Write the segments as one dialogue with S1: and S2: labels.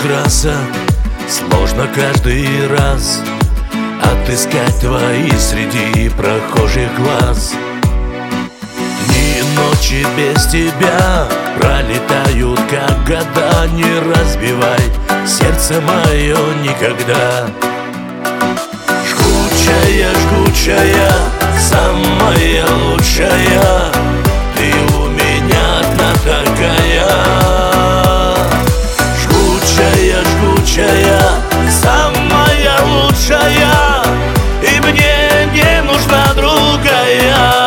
S1: красок сложно каждый раз отыскать твои среди прохожих глаз. Дни и ночи без тебя пролетают, как года. Не разбивай сердце мое никогда. Жгучая, жгучая, самая лучшая, ты у меня одна такая. Жгучая, жгучая, самая лучшая, и мне не нужна другая.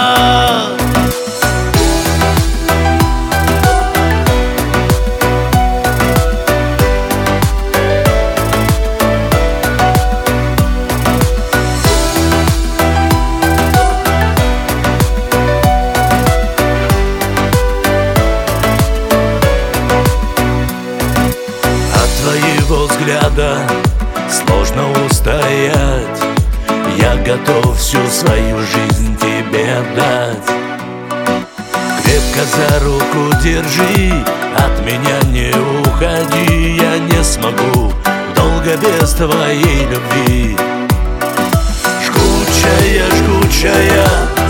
S1: Твоего взгляда сложно устоять. Я готов всю свою жизнь тебе отдать. Крепко за руку держи, от меня не уходи. Я не смогу долго без твоей любви. Жгучая, жгучая,